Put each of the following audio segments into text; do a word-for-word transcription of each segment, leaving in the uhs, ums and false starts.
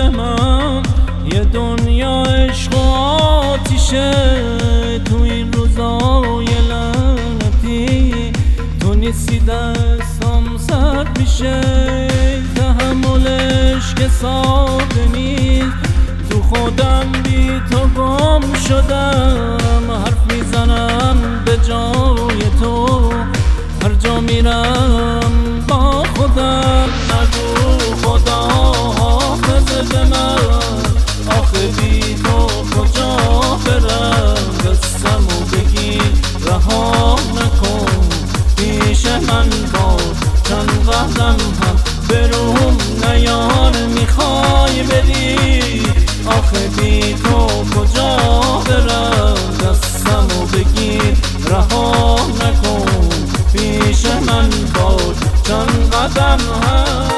من یه دنیا عشق و آتیشه، تو این روزای لعنتی تو نیستی دستم سرد میشه. تحملش که ساده نیست، تو خودم بی تو گم شدم. حرف میزنم به جای تو، هر جا میرم با خودم. نگو خدا حافظ به من، آخه بی تو کجا برم. دستمو بگیر رها نکن، پیش من باش چند قدم هم بروم نیار. میخوای بری آخه بی تو کجا برم. دستمو بگیر رها نکن، پیش من باش چند قدم هم.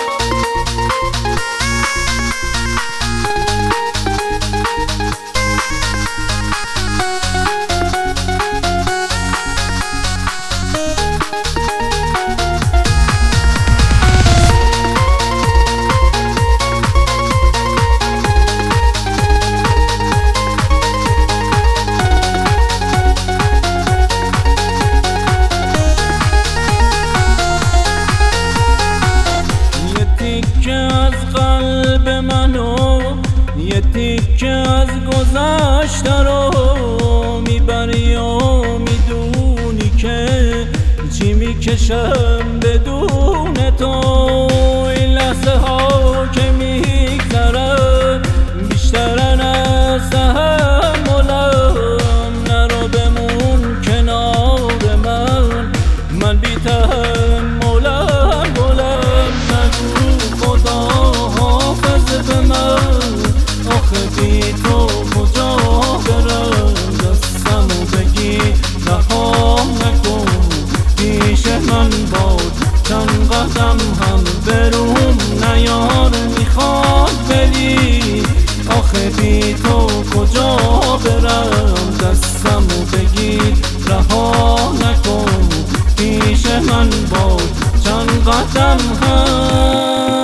یه تیکه از گذشته رو میبری و میدونی که چی میکشم بدون تو. این لحظه ها که میگذرن بیشترن از تحملم. نرو بمون کنار من، من بی تحملم گلم. نگو خدا حافظ به من، آخه بی تو کجا برم. دستمو بگیر رها نکن، پیش من باش چند قدم هم بروم نیار. میخواد بری آخه بی تو کجا برم. دستمو بگیر رها نکن، پیش من باش چند قدم هم.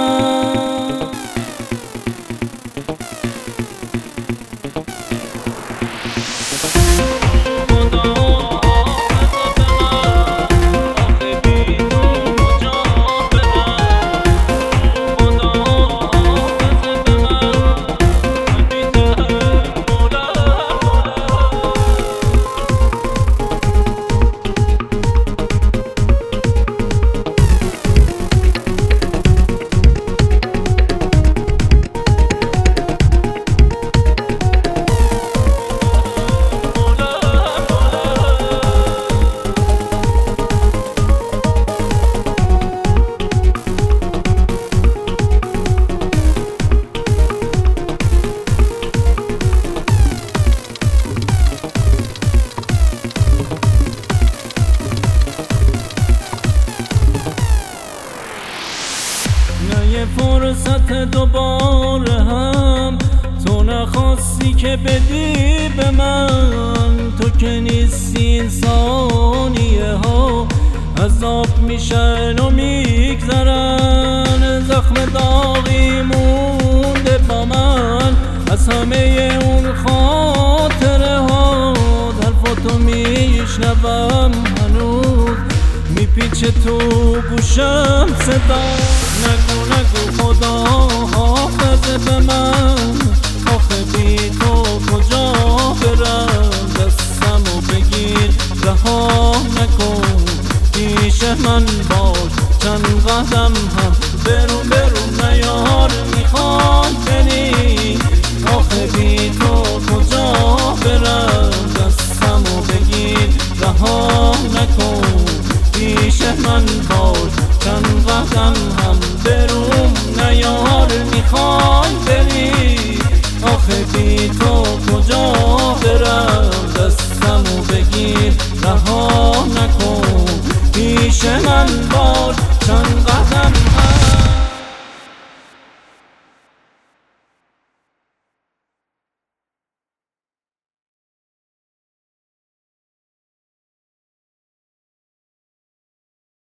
یه فرصت دوباره هم تو نخواستی که بدی به من. تو که نیستی این ثانیه ها عذاب میشن و میگذرن. زخم داغی مونده با من از همه اون خاطره ها. حرفاتو میشنوم هنوز میپیچه تو گوشم صدا. نگو نگو خدا حافظ به من، آخه بی تو کجا برم. دستمو بگیر رها نکن، پیش من باش چند قدم هم برو برو نیار. میخوای بری آخه بی تو کجا برم. دستمو بگیر رها نکن، پیش من باش چند قدم هم بروم نیار. میخوای بری آخه بی تو کجا برم. دستمو بگیر رها نکن، پیش من باش چند قدم